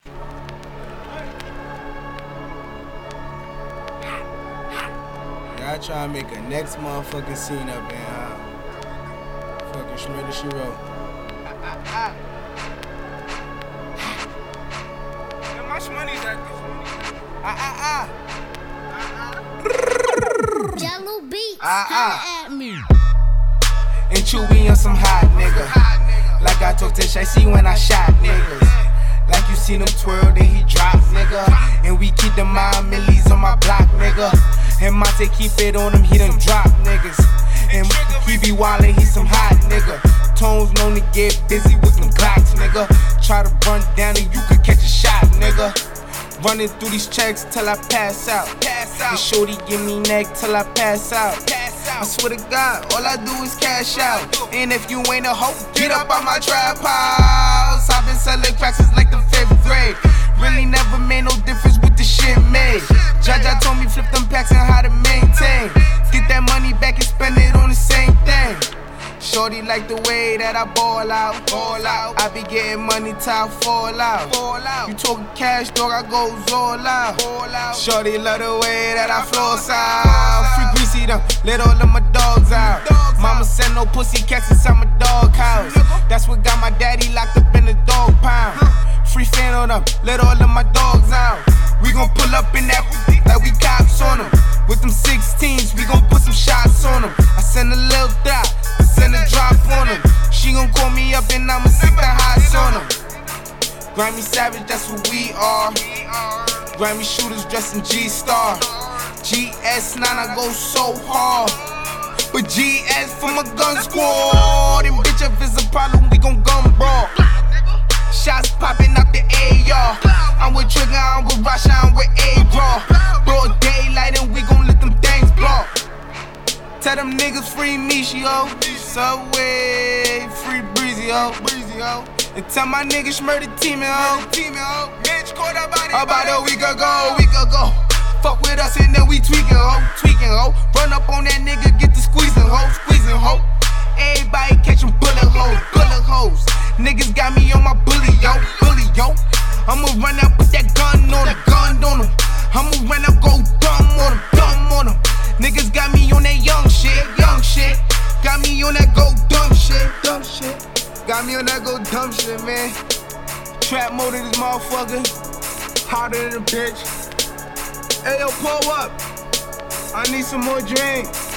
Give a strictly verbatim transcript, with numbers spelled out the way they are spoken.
Y'all try to make a next motherfucking scene up in uh, fucking Shmurda She Wrote. How much money is that? Ah ah ah. Jello Beats, Ah, holla at me. And Chewy on some hot nigga. Like I talked to Shicey when I shot niggas. Like you seen him twirl, then he drop, nigga. And we keep the mind millies on my block, nigga. And Monte keep it on him, he done drop niggas. And he be wildin', he some hot nigga. Tones known to get busy with them Glocks, nigga. Try to run down and you could catch a shot, nigga. Running through these checks till I pass out. Pass out. And shorty give me neck till I pass out. Pass out. I swear to God, all I do is cash out. And if you ain't a hoe, get up on my trap house. I've been selling cracks since like the fifth grade. Really never made no difference with the shit made. Jaja told me flip them packs and how to maintain. Get that money back and spend it on the same thing. Shorty like the way that I ball out, ball out. I be getting money till I fall out, fall out. You talking cash, dog, I goes all out, all out. Shorty love the way that I floss out. Free greasy them, let all of my dogs out. Mama said no pussy cats inside my dog house. That's what got my daddy locked up in the dog pound. Free fan on them, let all of my dogs out. We gon' pull up in that like we cops on them. With them sixteens, we gon' put some shots on them. I send a little dot, send a drop on them. She gon' call me up and I'ma stick the hots on them. Grammy Savage, that's what we are. Grammy shooters dressed in G-Star. G S nine, I go so hard. But G S for my gun squad. And bitch, if it's a problem, we gon' gun brawl. Shots popping out the A R. I'm with Trigger, I'm with Rasha, I'm with A-Raw. Broad daylight and we gon' let them things block. Tell them niggas free Mishi, yo. Subway, free Breezy, yo. Breezy, yo. And tell my niggas Shmurda team, yo. Bitch, caught up about it. About a week ago, week ago. Fuck with us and then we tweaking, ho. Tweaking, ho. Run up on that nigga, get the squeezing, ho. Squeezing, ho. Everybody catching bullet holes, bullet holes. Niggas got me on my bully, yo, bully, yo. I'ma run out, put that gun on him, gun on him. I'ma run out, go dumb on him, dumb on him. Niggas got me on that young shit, young shit. Got me on that go dumb shit, dumb shit. Got me on that go dumb shit, man. Trap mode in this motherfucker, hotter than a bitch. Hey, yo, pull up. I need some more drink.